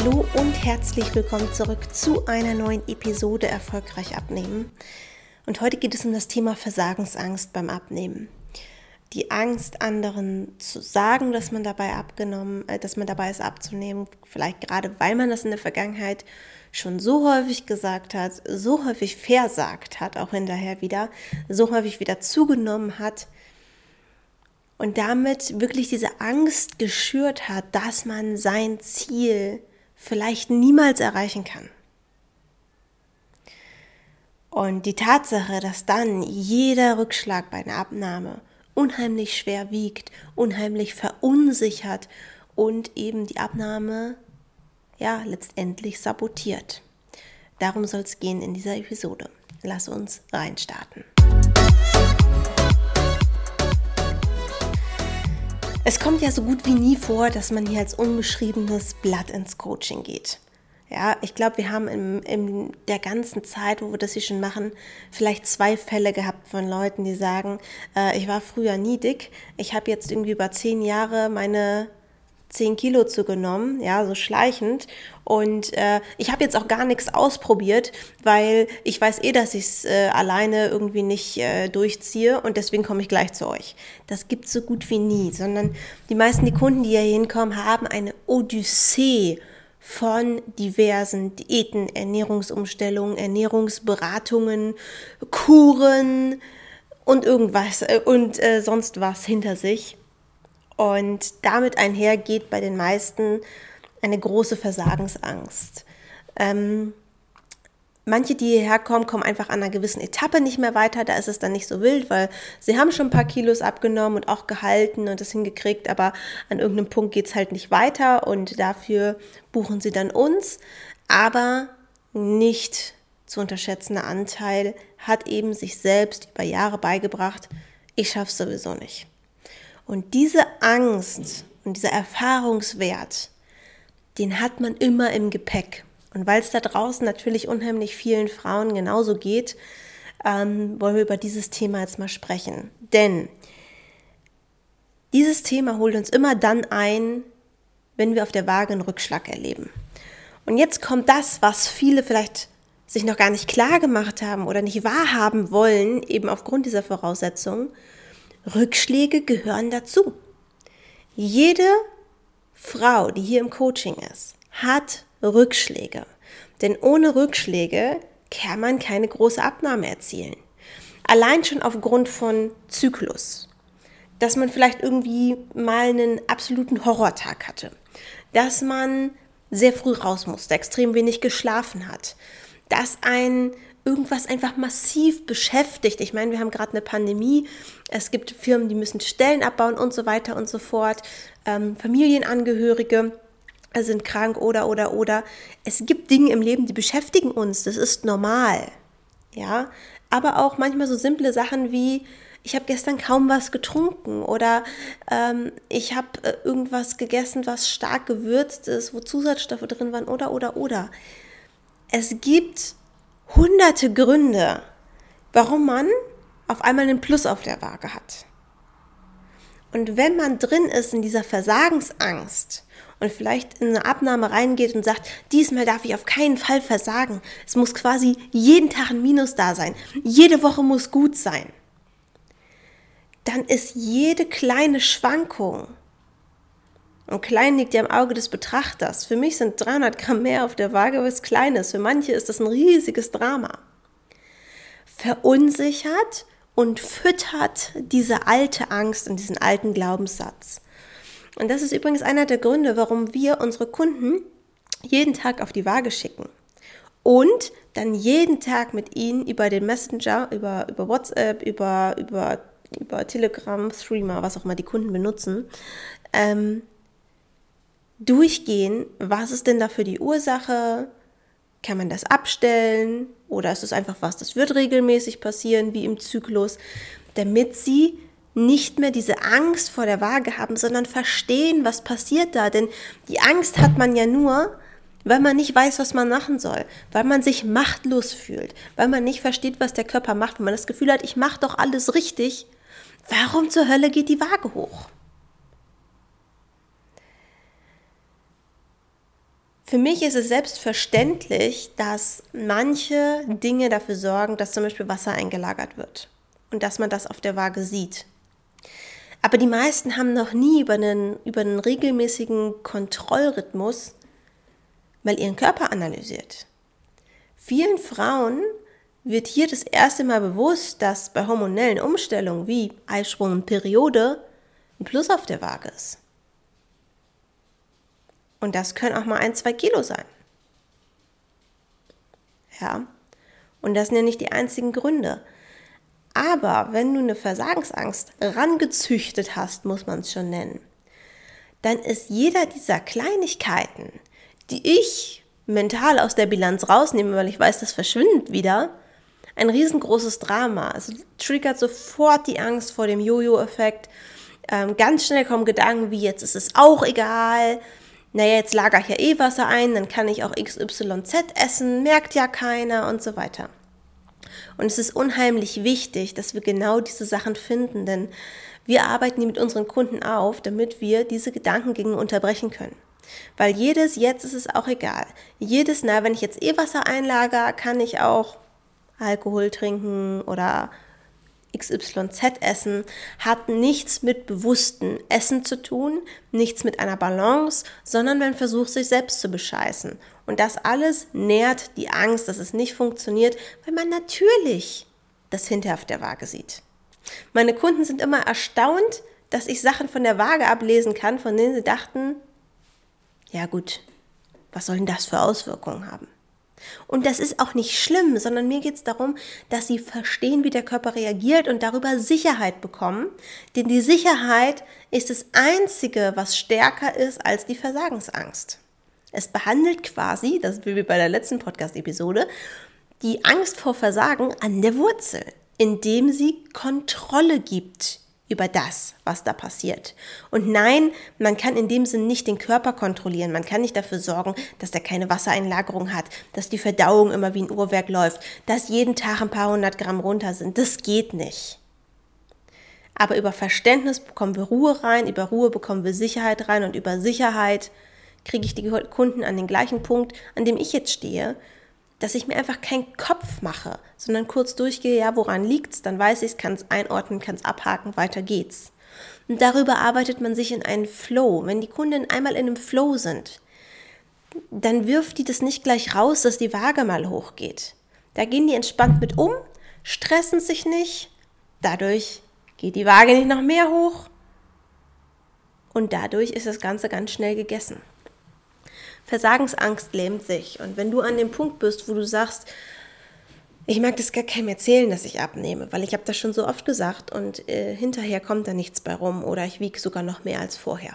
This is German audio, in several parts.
Hallo und herzlich willkommen zurück zu einer neuen Episode Erfolgreich abnehmen. Und heute geht es um das Thema Versagensangst beim Abnehmen. Die Angst, anderen zu sagen, dass man dabei ist abzunehmen, vielleicht gerade weil man das in der Vergangenheit schon so häufig gesagt hat, so häufig versagt hat, auch hinterher wieder, so häufig wieder zugenommen hat und damit wirklich diese Angst geschürt hat, dass man sein Ziel vielleicht niemals erreichen kann. Und die Tatsache, dass dann jeder Rückschlag bei einer Abnahme unheimlich schwer wiegt, unheimlich verunsichert und eben die Abnahme letztendlich sabotiert. Darum soll es gehen in dieser Episode. Lass uns reinstarten. Es kommt ja so gut wie nie vor, dass man hier als unbeschriebenes Blatt ins Coaching geht. Ja, ich glaube, wir haben in der ganzen Zeit, wo wir das hier schon machen, vielleicht 2 Fälle gehabt von Leuten, die sagen, ich war früher nie dick, ich habe jetzt irgendwie über 10 Jahre meine 10 Kilo zugenommen, ja, so schleichend, und ich habe jetzt auch gar nichts ausprobiert, weil ich weiß dass ich es alleine irgendwie nicht durchziehe und deswegen komme ich gleich zu euch. Das gibt es so gut wie nie, sondern die meisten Kunden, die hier hinkommen, haben eine Odyssee von diversen Diäten, Ernährungsumstellungen, Ernährungsberatungen, Kuren und irgendwas und sonst was hinter sich. Und damit einhergeht bei den meisten eine große Versagensangst. Manche, die hierher kommen einfach an einer gewissen Etappe nicht mehr weiter. Da ist es dann nicht so wild, weil sie haben schon ein paar Kilos abgenommen und auch gehalten und das hingekriegt, aber an irgendeinem Punkt geht es halt nicht weiter und dafür buchen sie dann uns. Aber nicht zu unterschätzender Anteil hat eben sich selbst über Jahre beigebracht, ich schaff's sowieso nicht. Und diese Angst und dieser Erfahrungswert, den hat man immer im Gepäck. Und weil es da draußen natürlich unheimlich vielen Frauen genauso geht, wollen wir über dieses Thema jetzt mal sprechen. Denn dieses Thema holt uns immer dann ein, wenn wir auf der Waage einen Rückschlag erleben. Und jetzt kommt das, was viele vielleicht sich noch gar nicht klar gemacht haben oder nicht wahrhaben wollen, eben aufgrund dieser Voraussetzungen. Rückschläge gehören dazu. Jede Frau, die hier im Coaching ist, hat Rückschläge. Denn ohne Rückschläge kann man keine große Abnahme erzielen. Allein schon aufgrund von Zyklus. Dass man vielleicht irgendwie mal einen absoluten Horrortag hatte. Dass man sehr früh raus musste, extrem wenig geschlafen hat. Dass irgendwas einfach massiv beschäftigt. Ich meine, wir haben gerade eine Pandemie. Es gibt Firmen, die müssen Stellen abbauen und so weiter und so fort. Familienangehörige sind krank oder. Es gibt Dinge im Leben, die beschäftigen uns. Das ist normal. Ja, aber auch manchmal so simple Sachen wie, ich habe gestern kaum was getrunken oder ich habe irgendwas gegessen, was stark gewürzt ist, wo Zusatzstoffe drin waren oder. Es gibt hunderte Gründe, warum man auf einmal einen Plus auf der Waage hat. Und wenn man drin ist in dieser Versagensangst und vielleicht in eine Abnahme reingeht und sagt, diesmal darf ich auf keinen Fall versagen, es muss quasi jeden Tag ein Minus da sein, jede Woche muss gut sein, dann ist jede kleine Schwankung, und klein liegt ja im Auge des Betrachters. Für mich sind 300 Gramm mehr auf der Waage was Kleines. Für manche ist das ein riesiges Drama. Verunsichert und füttert diese alte Angst und diesen alten Glaubenssatz. Und das ist übrigens einer der Gründe, warum wir unsere Kunden jeden Tag auf die Waage schicken. Und dann jeden Tag mit ihnen über den Messenger, über WhatsApp, über Telegram, Threema, was auch immer die Kunden benutzen, durchgehen, was ist denn da für die Ursache, kann man das abstellen oder ist es einfach was, das wird regelmäßig passieren, wie im Zyklus, damit sie nicht mehr diese Angst vor der Waage haben, sondern verstehen, was passiert da, denn die Angst hat man ja nur, weil man nicht weiß, was man machen soll, weil man sich machtlos fühlt, weil man nicht versteht, was der Körper macht, weil man das Gefühl hat, ich mache doch alles richtig, warum zur Hölle geht die Waage hoch? Für mich ist es selbstverständlich, dass manche Dinge dafür sorgen, dass zum Beispiel Wasser eingelagert wird und dass man das auf der Waage sieht. Aber die meisten haben noch nie über einen regelmäßigen Kontrollrhythmus mal ihren Körper analysiert. Vielen Frauen wird hier das erste Mal bewusst, dass bei hormonellen Umstellungen wie Eisprung und Periode ein Plus auf der Waage ist. Und das können auch mal 1-2 Kilo sein. Ja, und das sind ja nicht die einzigen Gründe. Aber wenn du eine Versagensangst rangezüchtet hast, muss man es schon nennen, dann ist jeder dieser Kleinigkeiten, die ich mental aus der Bilanz rausnehme, weil ich weiß, das verschwindet wieder, ein riesengroßes Drama. Es triggert sofort die Angst vor dem Jojo-Effekt. Ganz schnell kommen Gedanken wie, jetzt ist es auch egal. Naja, jetzt lagere ich ja eh Wasser ein, dann kann ich auch XYZ essen, merkt ja keiner und so weiter. Und es ist unheimlich wichtig, dass wir genau diese Sachen finden, denn wir arbeiten die mit unseren Kunden auf, damit wir diese Gedankengänge unterbrechen können. Weil jedes jetzt ist es auch egal. Jedes, wenn ich jetzt eh Wasser einlagere, kann ich auch Alkohol trinken oder XYZ essen, hat nichts mit bewusstem Essen zu tun, nichts mit einer Balance, sondern man versucht, sich selbst zu bescheißen. Und das alles nährt die Angst, dass es nicht funktioniert, weil man natürlich das hinterher auf der Waage sieht. Meine Kunden sind immer erstaunt, dass ich Sachen von der Waage ablesen kann, von denen sie dachten, ja gut, was soll denn das für Auswirkungen haben? Und das ist auch nicht schlimm, sondern mir geht es darum, dass sie verstehen, wie der Körper reagiert und darüber Sicherheit bekommen. Denn die Sicherheit ist das Einzige, was stärker ist als die Versagensangst. Es behandelt quasi, das ist wie bei der letzten Podcast-Episode, die Angst vor Versagen an der Wurzel, indem sie Kontrolle gibt über das, was da passiert. Und nein, man kann in dem Sinn nicht den Körper kontrollieren. Man kann nicht dafür sorgen, dass er keine Wassereinlagerung hat, dass die Verdauung immer wie ein Uhrwerk läuft, dass jeden Tag ein paar 100 Gramm runter sind. Das geht nicht. Aber über Verständnis bekommen wir Ruhe rein, über Ruhe bekommen wir Sicherheit rein und über Sicherheit kriege ich die Kunden an den gleichen Punkt, an dem ich jetzt stehe, dass ich mir einfach keinen Kopf mache, sondern kurz durchgehe, ja, woran liegt's? Dann weiß ich es, kann es einordnen, kann es abhaken, weiter geht's. Und darüber arbeitet man sich in einen Flow. Wenn die Kunden einmal in einem Flow sind, dann wirft die das nicht gleich raus, dass die Waage mal hochgeht. Da gehen die entspannt mit um, stressen sich nicht, dadurch geht die Waage nicht noch mehr hoch und dadurch ist das Ganze ganz schnell gegessen. Versagensangst lähmt sich. Und wenn du an dem Punkt bist, wo du sagst, ich mag das gar keinem erzählen, dass ich abnehme, weil ich habe das schon so oft gesagt und hinterher kommt da nichts bei rum oder ich wiege sogar noch mehr als vorher.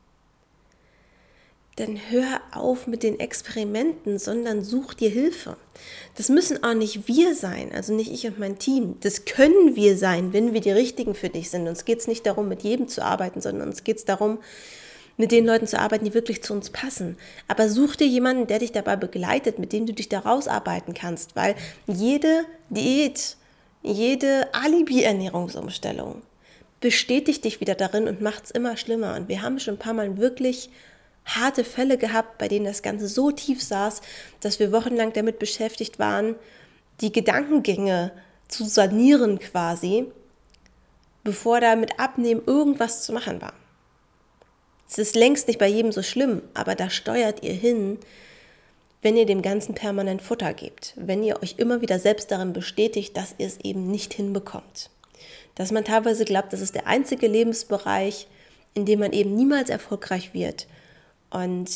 Dann hör auf mit den Experimenten, sondern such dir Hilfe. Das müssen auch nicht wir sein, also nicht ich und mein Team. Das können wir sein, wenn wir die Richtigen für dich sind. Uns geht es nicht darum, mit jedem zu arbeiten, sondern uns geht es darum, mit den Leuten zu arbeiten, die wirklich zu uns passen. Aber such dir jemanden, der dich dabei begleitet, mit dem du dich da rausarbeiten kannst, weil jede Diät, jede Alibi-Ernährungsumstellung bestätigt dich wieder darin und macht es immer schlimmer. Und wir haben schon ein paar Mal wirklich harte Fälle gehabt, bei denen das Ganze so tief saß, dass wir wochenlang damit beschäftigt waren, die Gedankengänge zu sanieren quasi, bevor da mit Abnehmen irgendwas zu machen war. Es ist längst nicht bei jedem so schlimm, aber da steuert ihr hin, wenn ihr dem Ganzen permanent Futter gebt. Wenn ihr euch immer wieder selbst darin bestätigt, dass ihr es eben nicht hinbekommt. Dass man teilweise glaubt, das ist der einzige Lebensbereich, in dem man eben niemals erfolgreich wird. Und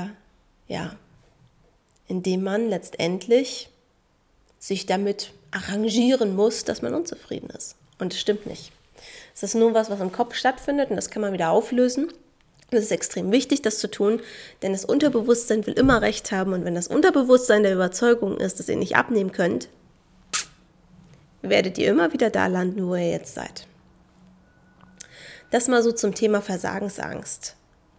in dem man letztendlich sich damit arrangieren muss, dass man unzufrieden ist. Und das stimmt nicht. Es ist nur was im Kopf stattfindet und das kann man wieder auflösen. Das ist extrem wichtig, das zu tun, denn das Unterbewusstsein will immer Recht haben und wenn das Unterbewusstsein der Überzeugung ist, dass ihr nicht abnehmen könnt, werdet ihr immer wieder da landen, wo ihr jetzt seid. Das mal so zum Thema Versagensangst.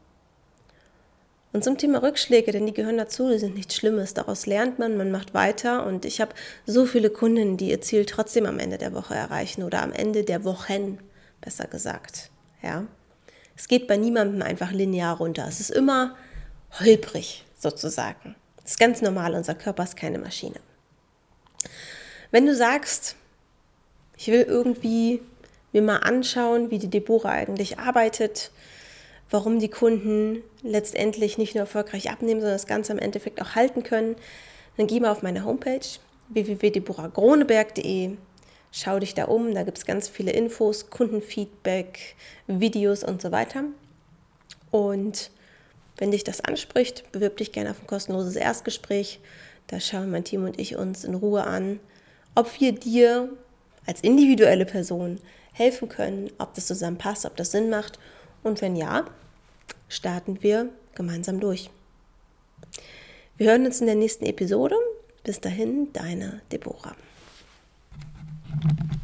Und zum Thema Rückschläge, denn die gehören dazu, die sind nichts Schlimmes. Daraus lernt man macht weiter und ich habe so viele Kunden, die ihr Ziel trotzdem am Ende der Woche erreichen oder am Ende der Wochen, besser gesagt, ja. Es geht bei niemandem einfach linear runter. Es ist immer holprig sozusagen. Das ist ganz normal, unser Körper ist keine Maschine. Wenn du sagst, ich will irgendwie mir mal anschauen, wie die Deborah eigentlich arbeitet, warum die Kunden letztendlich nicht nur erfolgreich abnehmen, sondern das Ganze im Endeffekt auch halten können, dann geh mal auf meine Homepage www.deborahgroneberg.de, schau dich da um, da gibt es ganz viele Infos, Kundenfeedback, Videos und so weiter. Und wenn dich das anspricht, bewirb dich gerne auf ein kostenloses Erstgespräch. Da schauen mein Team und ich uns in Ruhe an, ob wir dir als individuelle Person helfen können, ob das zusammenpasst, ob das Sinn macht. Und wenn ja, starten wir gemeinsam durch. Wir hören uns in der nächsten Episode. Bis dahin, deine Deborah.